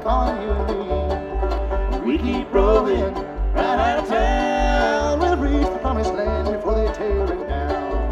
calling you and me. We keep rolling right out of town. We'll reach the promised land before they tear it down.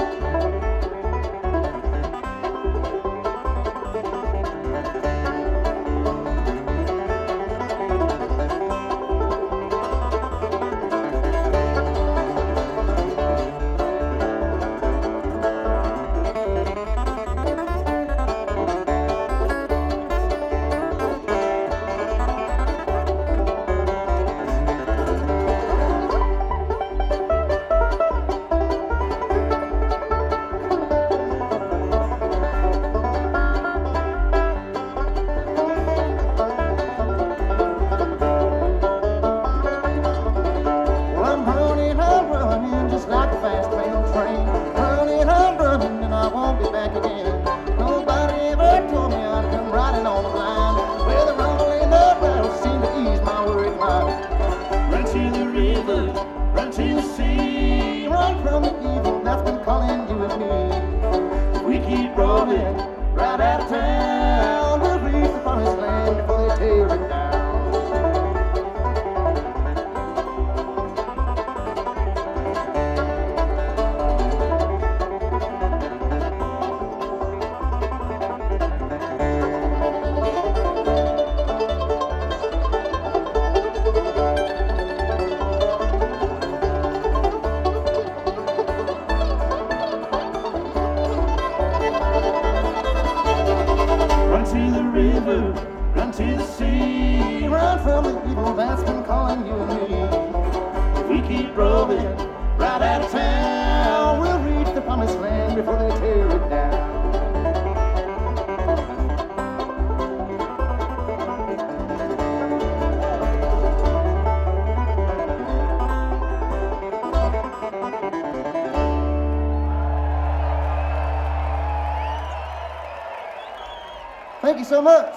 Thank you so much.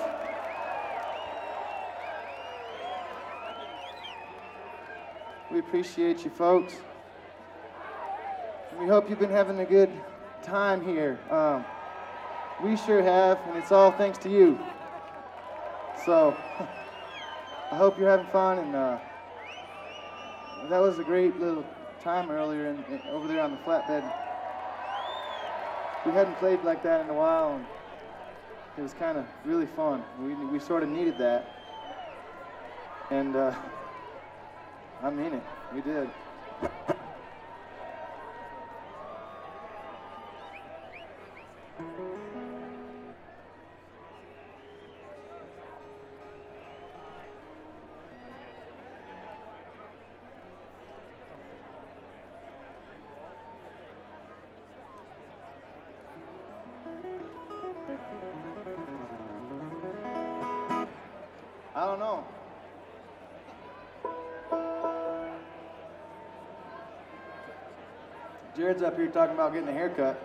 We appreciate you folks. We hope you've been having a good time here. We sure have, and it's all thanks to you. So, I hope you're having fun, and that was a great little time earlier over there on the flatbed. We hadn't played like that in a while, and it was kind of really fun. We sort of needed that, and I mean it, we did. I don't know. Jared's up here talking about getting a haircut.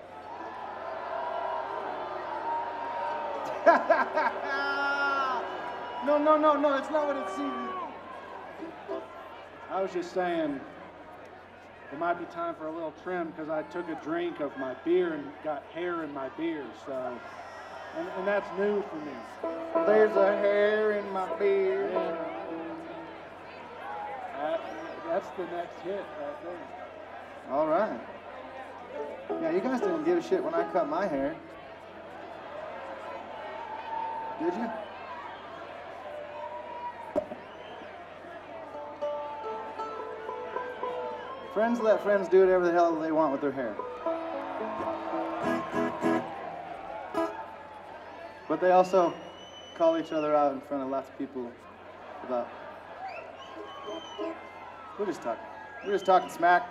No, that's not what it seems. I was just saying, it might be time for a little trim because I took a drink of my beer and got hair in my beer, so, and that's new for me. There's a hair in my beard. That's the next hit right there. All right. Yeah, you guys didn't give a shit when I cut my hair. Did you? Friends let friends do whatever the hell they want with their hair. But they also call each other out in front of lots of people about... We're just talking smack.